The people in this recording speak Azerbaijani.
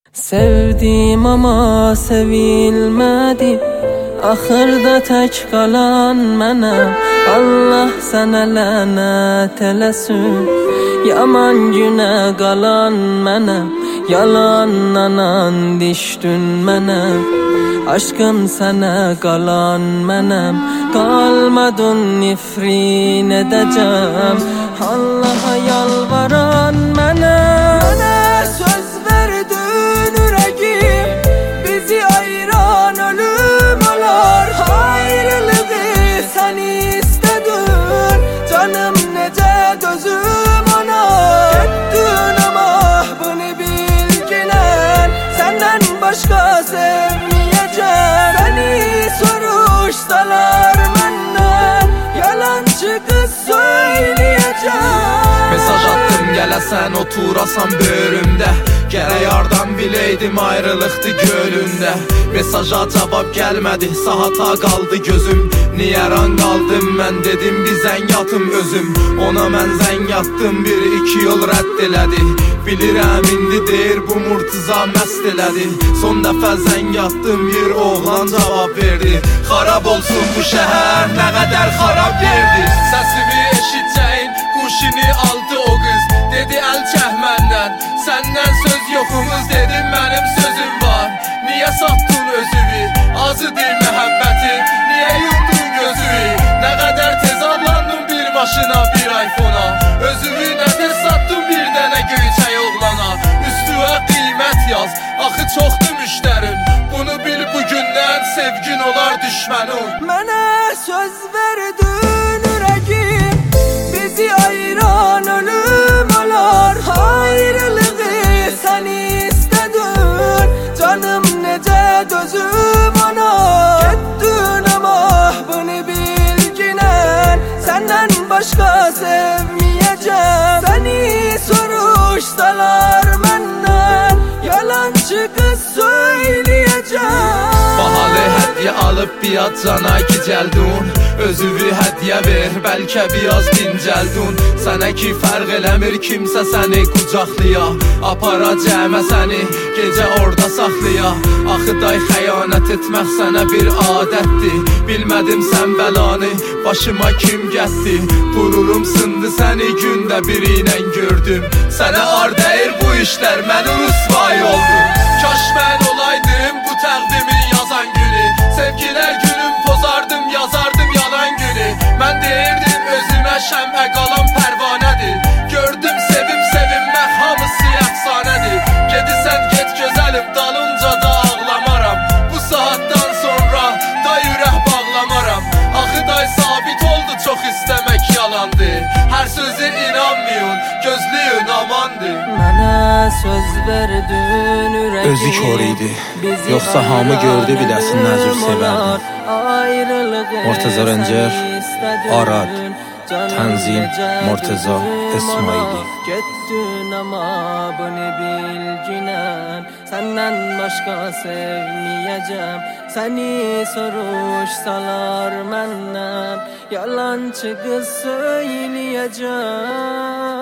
Sevdim ama sevilmedim, axırda tək qalan mənəm. Allah sənə lənət eləsin, yaman günə qalan mənəm. Yalanlanan düşdün mənəm, aşkım sənə qalan mənəm. Qalmadın nifrin edəcəm, Allaha yalvaran mənəm. Mənə söz verdin ürəgim, bizi ayıran ölüm olar. Ayrılığı sən istədin, canım necə dözüm ona. Etdin ama bunu bilginən, səndən başqa sevməyəcəm. Səni soruşsalar məndən, yalancı qız söyləyəcəm. Mesaj attım gələsən oturasan bölümdə, gərək yardan biləydim ayrılıqdı gölündə. Mesaja cavab gəlmədi, sahata qaldı gözüm. Niyə ran qaldım mən dedim bir zəng atım özüm. Ona mən zəng attım, bir iki yol rədd elədi. Bilirəm indi deyir bu Murtuza məst elədi. Son dəfə zəng attım, bir oğlan cavab verdi. Xarab olsun bu şəhər, nə qədər xarab verdi. Səsimi eşitcəyin, quşini aldı o qız. Dedi əl çək məndən, səndən söz yoxumuz. Dedim mənim sözüm var, niyə satdın özünü? Azıdır məhəbbətin, niyə yumdun gözünü? Nə qədər tez adlandın bir maşına, bir iPhone-a. Özünü nədir satdın bir dənə göyçək oğlana. Üstüə qiymət yaz, axı çoxdur müştərin. Bunu bil bugündən sevgin olar düşmənin. Mənə söz verdin ürəgim, bizi ayıran ölüm olar. Ayrılığı sən istədin, canım necə dözüm ona. Getdin ama bunu bilginən, səndən başqa sevməyəcəm. Səni soruşsalar məndən, yalancı qız söyləyəcəm. Bahalı hədiyyə alıb biat cana gicəldun. Özüvü hədiyyə ver, bəlkə biraz dincəldun. Sənə ki fərq eləmir kimsə səni qucaqlıya. Aparacağımə səni gecə orada saxlıya. Axı day xəyanət etmək sənə bir adətdir. Bilmədim sən bəlanı başıma kim gətdi. Qururum sındı səni gündə biri ilə gördüm. Sənə ar dəyir bu işlər, məni rüsvay oldu. Kaş mən olaydım bu təqdimin yazan günü. Sevgilər günüm pozardım, yazardım yalan günü. Mən deyirdim özümə şəmə qalan pərvanədir. Gördüm sevib sevinmək hamısı əfsanədir. Gedisən get gözəlim, dalınca da ağlamaram. Bu saatdan sonra da ürək bağlamaram. Axı day sabit oldu çox istəmək yalandı. Hər sözə inanmayın, gözləyin amandır. Mənə söz verdin ürəgim, özü kör idi, yoxsa hamı gördü biləsin nəcür sevərdim. Murteza Rəncər, Arad, Tənzim, Murteza İsmaili. Getdin ama bunu bilginən, səndən başqa sevməyəcəm. Səni soruşsalar məndən, yalancı qız söyləyəcəm.